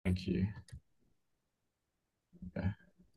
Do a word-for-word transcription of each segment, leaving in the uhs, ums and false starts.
Thank you. Okay.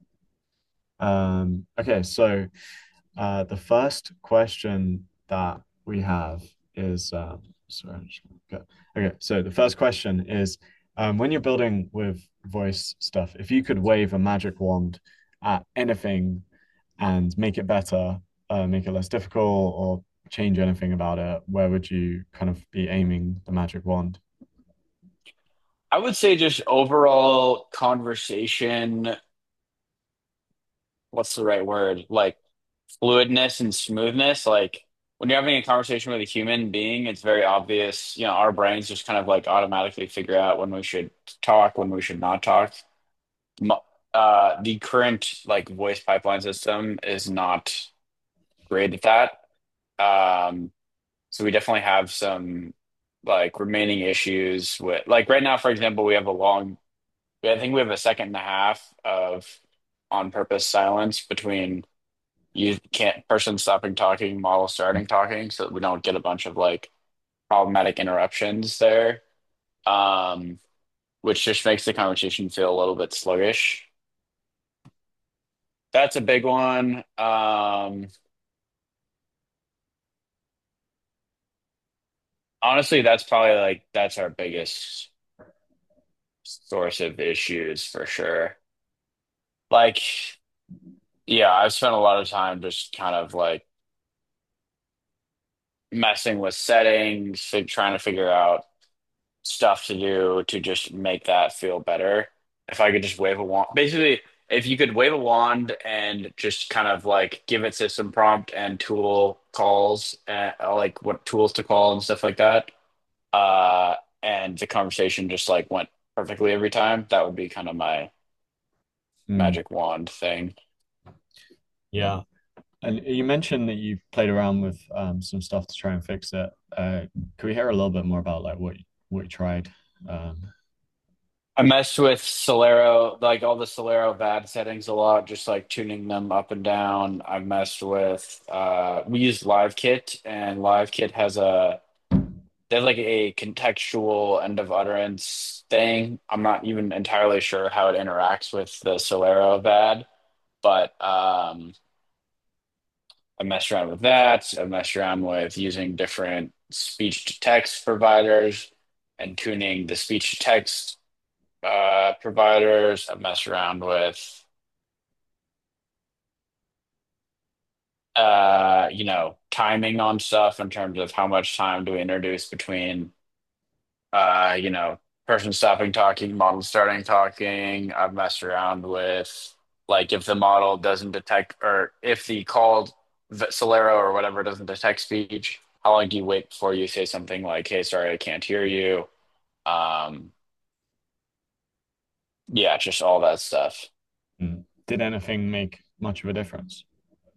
Um, okay, so uh, the first question that we have is um, sorry, I just go. Okay, so the first question is um, when you're building with voice stuff, if you could wave a magic wand at anything and make it better, uh, make it less difficult, or change anything about it, where would you kind of be aiming the magic wand? I would say just overall conversation, what's the right word? Like fluidness and smoothness. Like when you're having a conversation with a human being, it's very obvious, you know, our brains just kind of like automatically figure out when we should talk, when we should not talk. Mo- Uh, the current like voice pipeline system is not great at that. Um, so we definitely have some like remaining issues with like right now, for example, we have a long I think we have a second and a half of on purpose silence between you can't person stopping talking, model starting talking, so that we don't get a bunch of like problematic interruptions there. Um, which just makes the conversation feel a little bit sluggish. That's a big one. Um, honestly, that's probably like that's our biggest source of issues for sure. Like, yeah, I've spent a lot of time just kind of like messing with settings, fig- trying to figure out stuff to do to just make that feel better. If I could just wave a wand, basically, if you could wave a wand and just kind of like give it system prompt and tool calls, and like what tools to call and stuff like that, uh, and the conversation just like went perfectly every time, that would be kind of my Hmm. magic wand thing. Yeah. And you mentioned that you played around with um, some stuff to try and fix it. Uh, could we hear a little bit more about like what you, what you tried? Um, I messed with Solero, like all the Solero V A D settings a lot, just like tuning them up and down. I messed with, uh, we used LiveKit, and LiveKit has a, they have like a contextual end of utterance thing. I'm not even entirely sure how it interacts with the Solero V A D, but um, I messed around with that. I messed around with using different speech to text providers and tuning the speech to text uh, providers. I've messed around with, uh, you know, timing on stuff in terms of how much time do we introduce between, uh, you know, person stopping talking, model starting talking. I've messed around with, like, if the model doesn't detect, or if the called v- Solero or whatever doesn't detect speech, how long do you wait before you say something like, "Hey, sorry, I can't hear you." Um, yeah, just all that stuff. hmm. Did anything make much of a difference?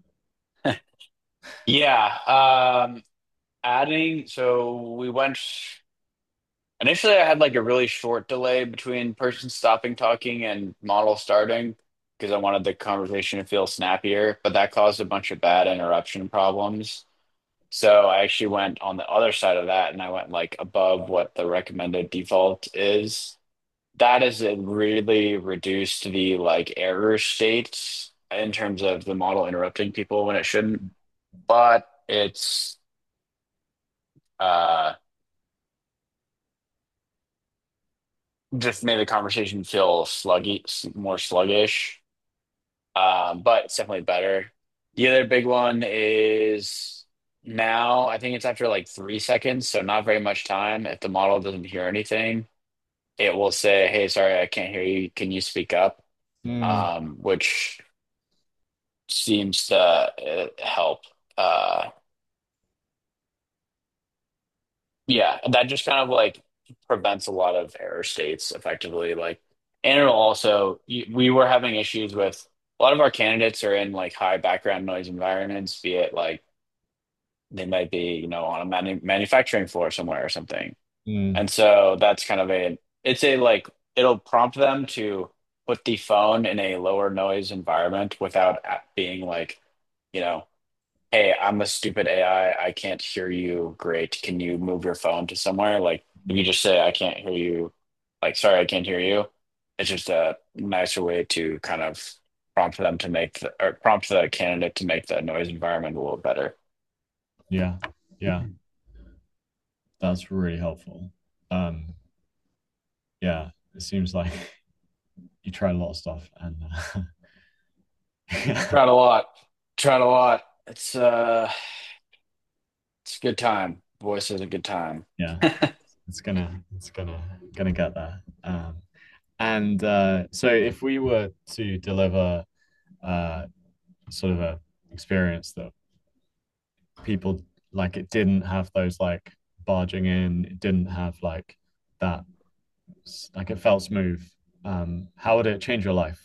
Yeah. Um, adding, so we went initially I had like a really short delay between person stopping talking and model starting because I wanted the conversation to feel snappier, but that caused a bunch of bad interruption problems. So I actually went on the other side of that and I went like above what the recommended default is. That has really reduced the like error states in terms of the model interrupting people when it shouldn't, but it's uh just made the conversation feel sluggy, more sluggish. Um, but it's definitely better. The other big one is now, I think it's after like three seconds, so not very much time. If the model doesn't hear anything, it will say, "Hey, sorry, I can't hear you. Can you speak up?" Hmm. Um, which seems to uh, help. Uh, yeah, and that just kind of like prevents a lot of error states effectively. Like, and it'll also, y- we were having issues with a lot of our candidates are in like high background noise environments, be it like they might be, you know, on a manu manufacturing floor somewhere or something. Hmm. And so that's kind of a, it's a like, it'll prompt them to put the phone in a lower noise environment without a- being like, you know, "Hey, I'm a stupid A I. I I can't hear you. Great. Can you move your phone to somewhere?" Like, if you just say, "I can't hear you," like, "Sorry, I can't hear you." It's just a nicer way to kind of prompt them to make the, or prompt the candidate to make the noise environment a little better. Yeah. Yeah. That's really helpful. Um, yeah, it seems like you tried a lot of stuff and uh, yeah. Tried a lot. Tried a lot. It's uh it's a good time. Voice is a good time. Yeah. It's gonna it's gonna gonna get there. Um, and uh, so if we were to deliver uh, sort of a experience that people like it didn't have those like barging in, it didn't have like that like it felt smooth. Um, how would it change your life?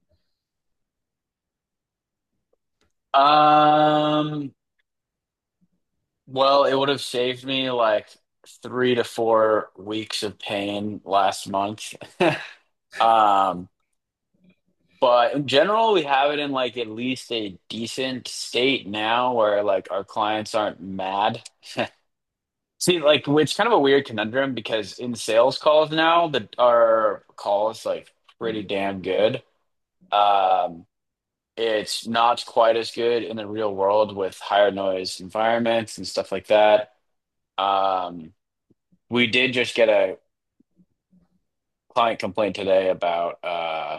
Um, well, it would have saved me like three to four weeks of pain last month. Um, but in general, we have it in like at least a decent state now where like our clients aren't mad. See, like, it's kind of a weird conundrum because in sales calls now, that our call is like pretty damn good. Um, it's not quite as good in the real world with higher noise environments and stuff like that. Um, we did just get a client complaint today about uh,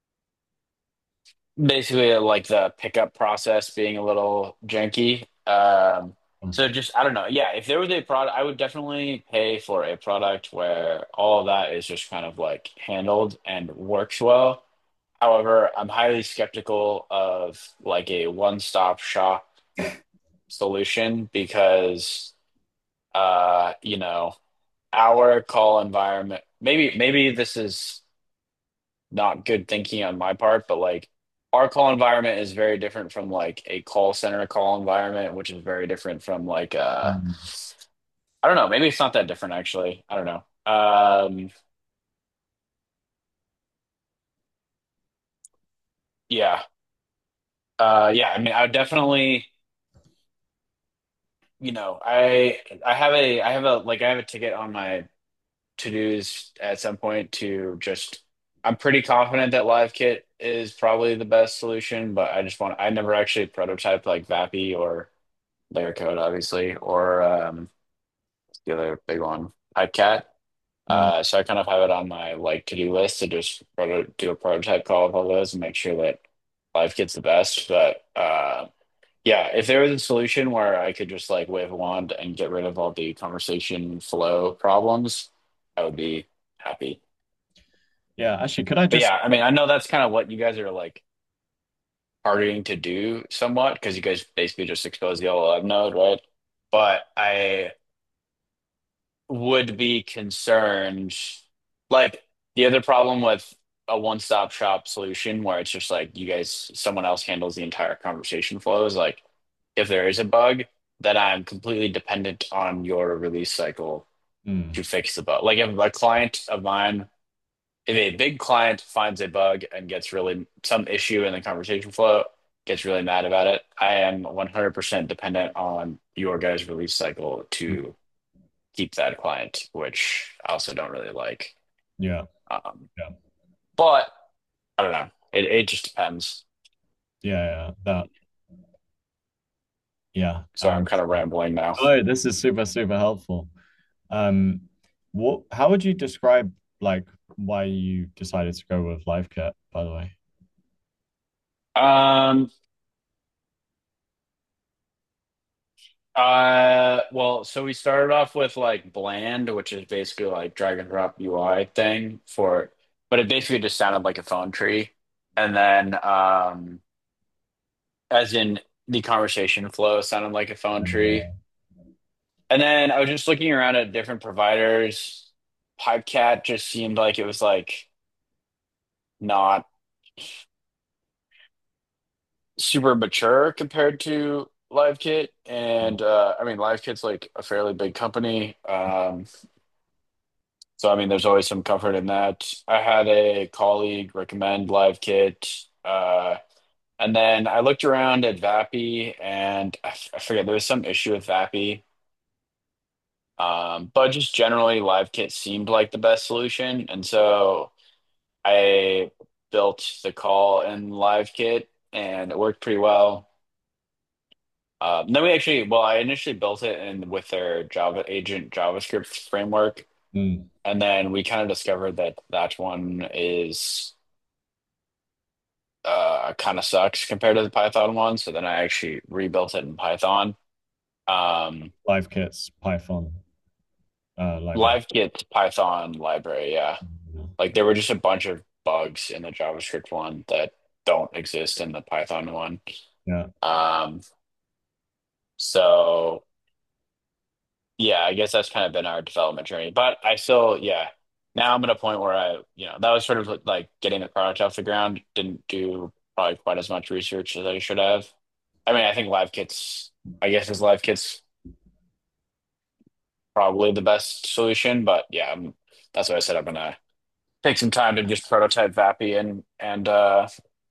basically like the pickup process being a little janky. Um, so just I don't know. Yeah, if there was a product, I would definitely pay for a product where all of that is just kind of like handled and works well. However, I'm highly skeptical of like a one-stop shop solution because uh, you know, our call environment, maybe maybe this is not good thinking on my part, but like our call environment is very different from like a call center call environment, which is very different from like uh Mm. I don't know, maybe it's not that different actually. I don't know. Um yeah. Uh yeah, I mean I would definitely, you know, I I have a I have a like I have a ticket on my to-dos at some point to just I'm pretty confident that LiveKit is probably the best solution, but I just want I never actually prototyped like Vappy or Layer Code, obviously, or um, the other big one, Pipecat. Mm. Uh, so I kind of have it on my like to-do list to just proto do a prototype call of all those and make sure that LiveKit's the best. But uh, yeah, if there was a solution where I could just like wave a wand and get rid of all the conversation flow problems, I would be happy. Yeah, actually, could I But just yeah, I mean, I know that's kind of what you guys are like targeting to do somewhat because you guys basically just expose the L L M node, right? But I would be concerned. Like the other problem with a one-stop shop solution where it's just like you guys, someone else handles the entire conversation flow is like if there is a bug, then I'm completely dependent on your release cycle mm, to fix the bug. Like if a client of mine, if a big client finds a bug and gets really some issue in the conversation flow, gets really mad about it, I am one hundred percent dependent on your guys' release cycle mm, to keep that client, which I also don't really like. yeah, Um, yeah, but I don't know. It it just depends. yeah, yeah, that yeah. So I'm Um, kind of rambling now. oh, this is super, super helpful. Um, what how would you describe like why you decided to go with LiveKit, by the way? Um, uh, well, so we started off with like bland, which is basically like drag and drop U I thing for, but it basically just sounded like a phone tree. And then, um, as in the conversation flow sounded like a phone tree. Uh, And then I was just looking around at different providers. Pipechat just seemed like it was like not super mature compared to LiveKit. And uh, I mean, LiveKit's like a fairly big company. Um, so I mean, there's always some comfort in that. I had a colleague recommend LiveKit. Uh, and then I looked around at Vappy and I, f- I forget there was some issue with Vappy. Um, but just generally, LiveKit seemed like the best solution. And so I built the call in LiveKit and it worked pretty well. Um, then we actually, well, I initially built it in with their Java agent JavaScript framework, Mm, and then we kind of discovered that that one is uh, kind of sucks compared to the Python one. So then I actually rebuilt it in Python. Um, LiveKit's Python uh, library. LiveKit Python library, yeah. Yeah. Like there were just a bunch of bugs in the JavaScript one that don't exist in the Python one. Yeah. Um, so yeah, I guess that's kind of been our development journey. But I still, yeah, now I'm at a point where I, you know, that was sort of like getting the product off the ground. Didn't do probably quite as much research as I should have. I mean, I think Live Kit's, I guess, is Live Kit's probably the best solution. But yeah, I'm, that's what I said. I'm gonna take some time to just prototype Vappy and and uh,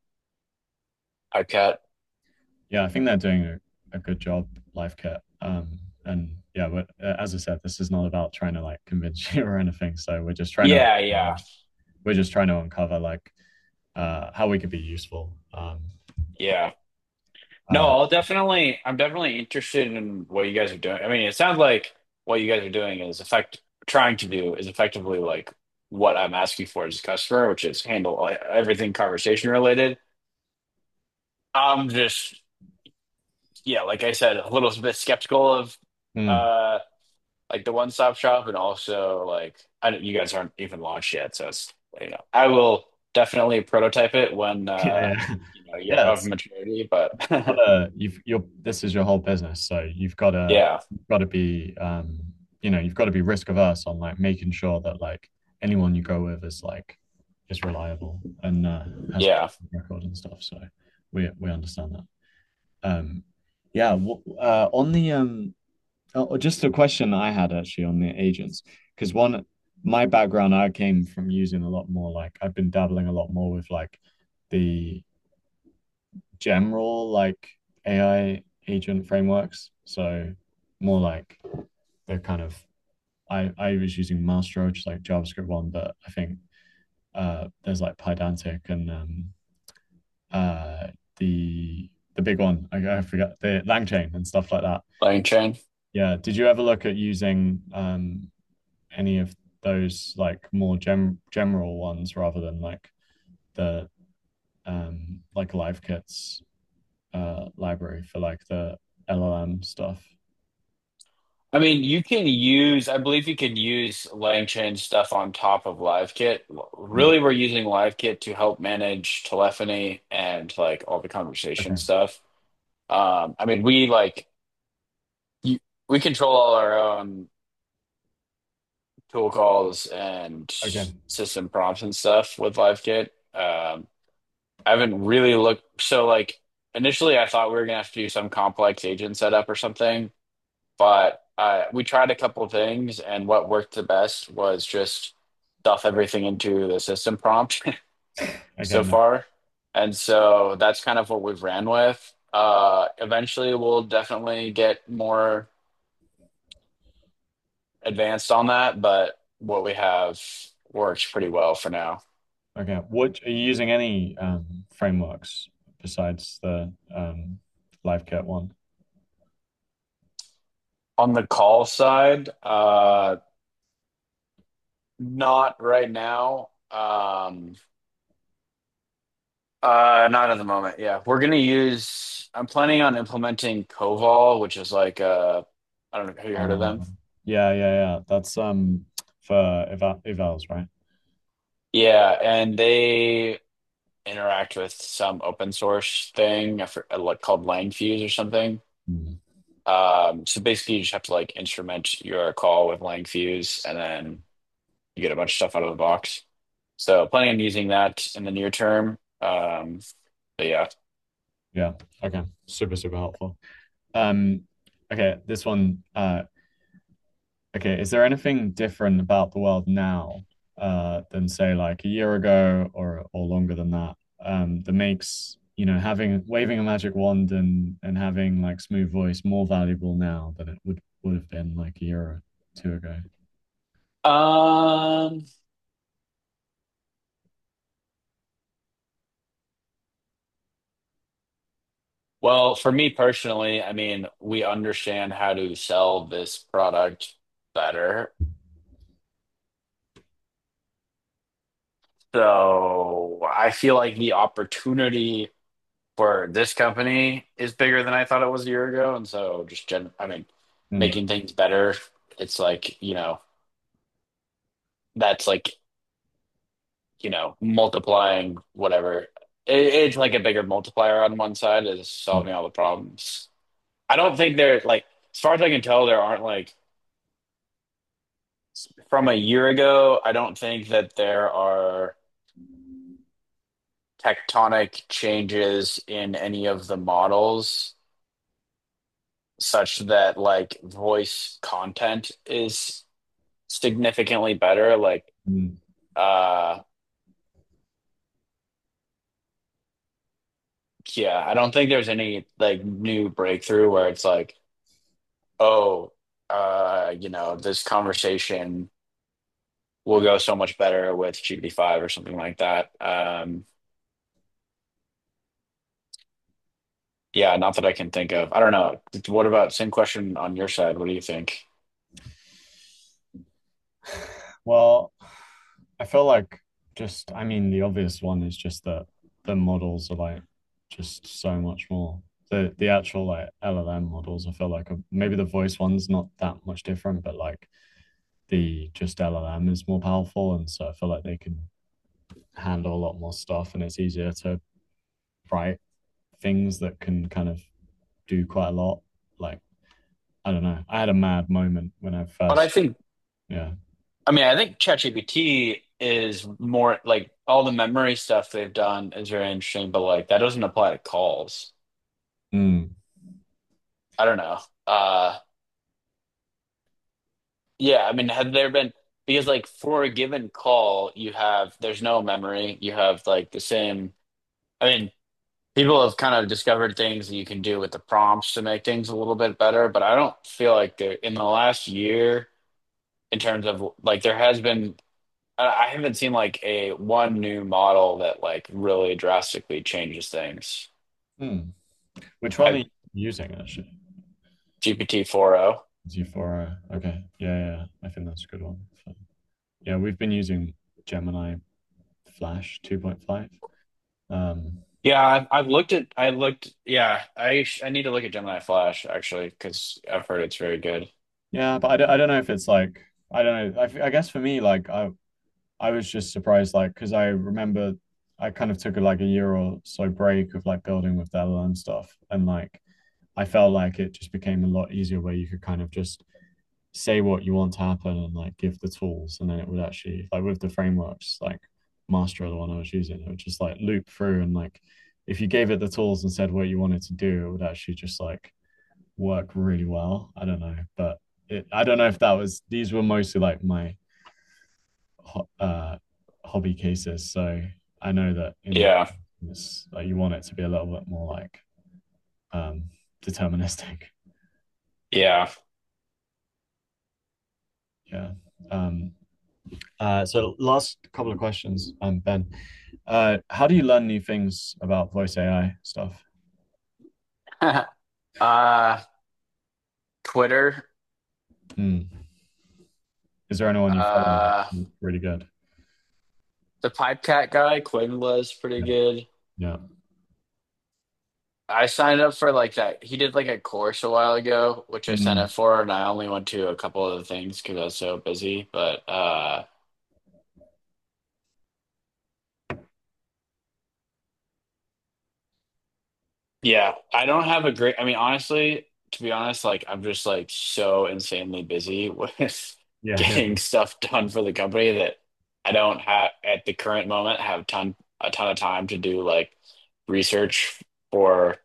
Pipecat. Yeah, I think they're doing a, a good job, LiveKit. Um, and yeah, but uh, as I said, this is not about trying to like convince you or anything. So we're just trying to Yeah, yeah, we're just trying to uncover like uh, how we could be useful. Um, yeah. No, uh, I'll definitely, I'm definitely interested in what you guys are doing. I mean, it sounds like what you guys are doing is effect trying to do is effectively like what I'm asking for as a customer, which is handle like, everything conversation related. I'm just, yeah, like I said, a little bit skeptical of mm, uh like the one-stop shop, and also like I don't, you guys aren't even launched yet, so it's you know I will definitely prototype it when uh yeah, yeah, you know you're yeah. of It's maturity, but gotta, you've you're this is your whole business, so you've got to yeah, you've got to be um, you know you've got to be risk averse on like making sure that like anyone you go with is like is reliable and uh, has yeah. record and stuff. So we we understand that. Um, yeah. w- Uh, on the um, oh, just a question I had actually on the agents, because one, my background, I came from using a lot more like I've been dabbling a lot more with like the general like A I agent frameworks. So more like they're kind of I I was using Mastro, which is like JavaScript one, but I think uh there's like Pydantic and um uh the the big one I, I forgot the LangChain and stuff like that. Playing chain. Yeah. Did you ever look at using um any of those like more gem general ones rather than like the um like live kits uh library for like the L L M stuff? I mean, you can use, I believe you can use LangChain stuff on top of LiveKit. Mm. Really, we're using LiveKit to help manage telephony and like all the conversation Okay. stuff. Um, I mean, we like you, we control all our own tool calls and Okay. system prompts and stuff with LiveKit. Um, I haven't really looked, so like initially I thought we were gonna have to do some complex agent setup or something. But uh, we tried a couple of things, and what worked the best was just stuff everything into the system prompt Okay. so No. far. And so that's kind of what we've ran with. Uh, eventually, we'll definitely get more advanced on that, but what we have works pretty well for now. Okay. What are you using any um frameworks besides the um LiveKit one? On the call side, uh, not right now. Um, Uh, not at the moment. Yeah, we're gonna use. I'm planning on implementing Koval, which is like uh, I don't know. Have you heard of Uh, them? yeah, yeah, yeah. That's um for eval evals, right? Yeah, and they interact with some open source thing I for- uh, like called Langfuse or something. Mm. Um, so basically, you just have to like instrument your call with Langfuse, and then you get a bunch of stuff out of the box. So planning on using that in the near term. Um, but yeah. Yeah. Okay. Super, super helpful. Um, okay, this one, uh, okay, is there anything different about the world now, uh, than say like a year ago or or longer than that, um, that makes, you know, having waving a magic wand and and having like smooth voice more valuable now than it would would have been like a year or two ago? Um. Well, for me personally, I mean, we understand how to sell this product better. So I feel like the opportunity for this company is bigger than I thought it was a year ago. And so just gen I mean, Mm, making things better, it's like, you know, that's like, you know, multiplying whatever. It, it's like a bigger multiplier on one side is mm, solving all the problems. I don't think there like as far as I can tell, there aren't like from a year ago, I don't think that there are tectonic changes in any of the models such that like voice content is significantly better. Like, mm, uh, yeah, I don't think there's any like new breakthrough where it's like, oh, uh, you know, this conversation will go so much better with G P five or something like that. Um, yeah, not that I can think of. I don't know. What about same question on your side? What do you think? well, I feel like just, I mean, the obvious one is just that the models are like just so much more. The the actual like L L M models, I feel like are, maybe the voice one's not that much different, but like the just L L M is more powerful, and so I feel like they can handle a lot more stuff, and it's easier to write things that can kind of do quite a lot. Like I don't know, I had a mad moment when I But I first, think yeah. I mean, I think ChatGPT is more like all the memory stuff they've done is very interesting, but like that doesn't apply to calls. Mm, I don't know. Uh, yeah, I mean, have there been because like for a given call, you have there's no memory. You have like the same. I mean, people have kind of discovered things that you can do with the prompts to make things a little bit better, but I don't feel like there in the last year, in terms of like there has been I I haven't seen like a one new model that like really drastically changes things. mm. Which one are I you using actually? G P T four point oh. G four. Okay. Yeah, yeah, yeah. I think that's a good one. So, yeah, we've been using Gemini Flash two point five. Um, Yeah, I've, I've looked at I looked yeah, I sh- I need to look at Gemini Flash actually because I've heard it's very good. yeah, but I don't, I don't know if it's like I don't know. I, I guess for me, like I I was just surprised, like because I remember I kind of took a, like a year or so break of like building with the L L M stuff, and like I felt like it just became a lot easier where you could kind of just say what you want to happen and like give the tools, and then it would actually like with the frameworks like Master, the one I was using, it would just like loop through, and like if you gave it the tools and said what you wanted to do, it would actually just like work really well. I don't know, but it, I don't know if that was these were mostly like my uh hobby cases, so I know that in Yeah. this like you want it to be a little bit more like um deterministic. Yeah. Yeah. um Uh, so last couple of questions, um, Ben. Uh, how do you learn new things about voice A I stuff? Uh Twitter. Hmm. Is there anyone you follow Uh really good? the Pipe Cat guy, Quinn was pretty Yeah. good. Yeah. I signed up for like that. He did like a course a while ago, which I signed Hmm. up for, and I only went to a couple of the things because I was so busy. But uh yeah, I don't have a great, I mean, honestly, to be honest, like I'm just like so insanely busy with Yeah. Yeah. getting stuff done for the company that I don't have at the current moment have ton a ton of time to do like research for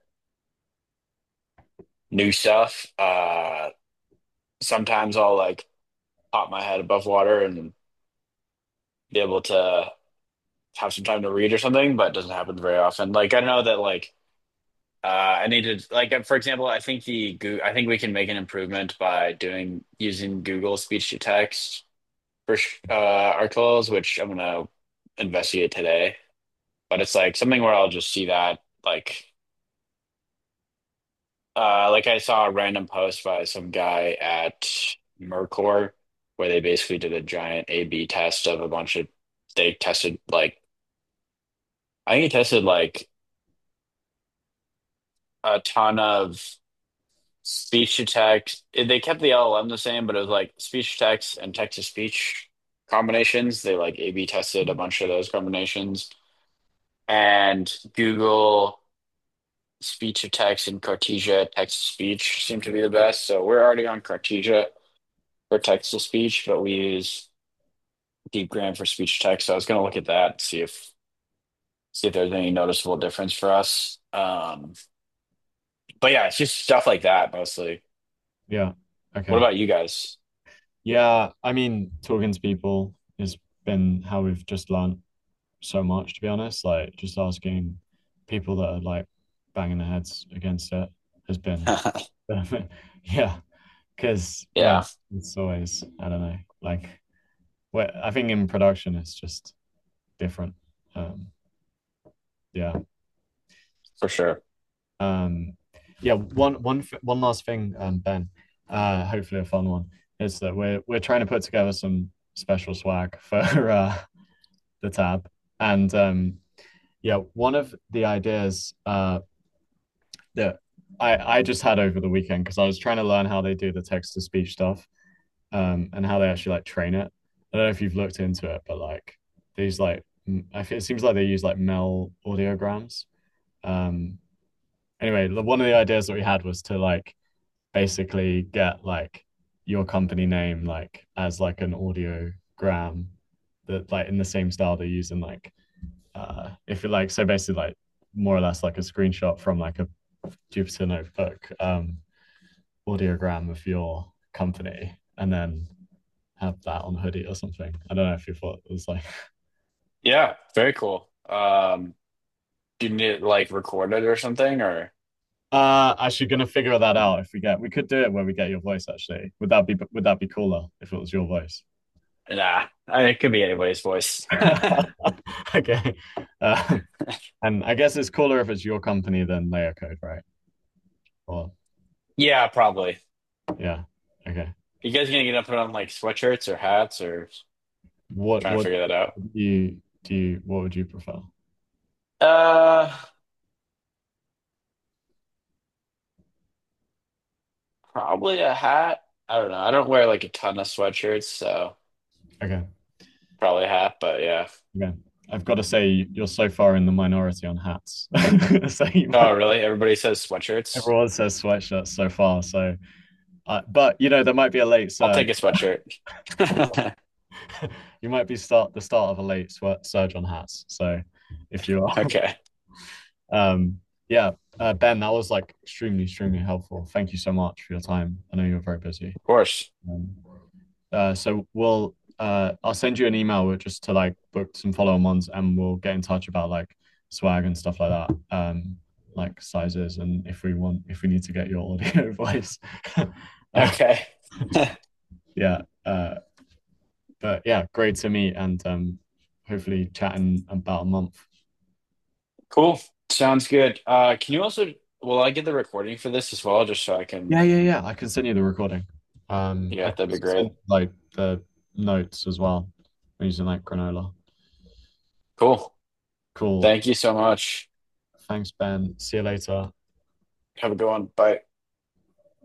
new stuff. Uh sometimes I'll like pop my head above water and be able to have some time to read or something, but it doesn't happen very often. Like I know that like uh, I need to like uh, for example, I think the Goo I think we can make an improvement by doing using Google speech to text for sh- uh, our calls, which I'm gonna investigate today. But it's like something where I'll just see that like Uh, like I saw a random post by some guy at Mercor where they basically did a giant A B test of a bunch of they tested like I think he tested like a ton of speech to text. They kept the L L M the same, but it was like speech to text and text to speech combinations. They like A B tested a bunch of those combinations. And Google speech to text and Cartesia text to speech seem to be the best. So we're already on Cartesia for text to speech, but we use DeepGram for speech to text. So I was going to look at that, see if see if there's any noticeable difference for us. Um, but yeah, it's just stuff like that mostly. Yeah. What Okay. about you guys? Yeah, I mean, talking to people has been how we've just learned so much, to be honest. Like just asking people that are like banging their heads against it has been yeah, because yeah, Yeah, it's always I don't know, like well, I think in production it's just different. Um, yeah. for sure. Um, yeah, one one f- one last thing, um, Ben, uh, hopefully a fun one, is that we're we're trying to put together some special swag for uh, the tab, and um, yeah, one of the ideas uh, that I I just had over the weekend because I was trying to learn how they do the text to speech stuff, um, and how they actually like train it. I don't know if you've looked into it, but like these like m- I feel, it seems like they use like Mel audiograms. Um, anyway, the- one of the ideas that we had was to like basically get like your company name like as like an audiogram that like in the same style they use in like uh if you like so basically like more or less like a screenshot from like a Jupyter notebook um audiogram of your company and then have that on a hoodie or something. I don't know if you thought it was like Yeah, very cool. Um, do you need it like recorded or something or uh actually gonna figure that out if we get we could do it where we get your voice actually. Would that be would that be cooler if it was your voice? nah? I, it could be anybody's voice. Okay. Uh, and I guess it's cooler if it's your company than layer code, right? Or Yeah, probably. yeah. Okay. You guys gonna get to put on like sweatshirts or hats or What trying to what figure that out? do you do you what would you prefer? Uh, Probably a hat. I don't know. I don't wear like a ton of sweatshirts, so Okay. probably a hat, but yeah. Okay. I've got to say you're so far in the minority on hats. So you Oh, might, really? Everybody says sweatshirts. everyone says sweatshirts so far. So, uh, but you know there might be a late I'll surge. take a sweatshirt. You might be start the start of a late sweat surge on hats. So, if you are, Okay. um, yeah, uh, Ben, that was like extremely, extremely helpful. Thank you so much for your time. I know you're very busy. Of course. Um, uh, so we'll, uh, I'll send you an email with just to like book some follow-on ones, and we'll get in touch about like swag and stuff like that, um, like sizes, and if we want, if we need to get your audio voice. Uh, Okay. yeah, uh, but yeah, great to meet, and um, hopefully chat in about a month. Cool. Sounds good. Uh, can you also, will I get the recording for this as well, just so I can, Yeah, yeah, yeah. I can send you the recording. Um, I yeah, can that'd be also great. send like the notes as well using like Granola. Cool. Cool. Thank you so much. Thanks, Ben. See you later. Have a good one. Bye.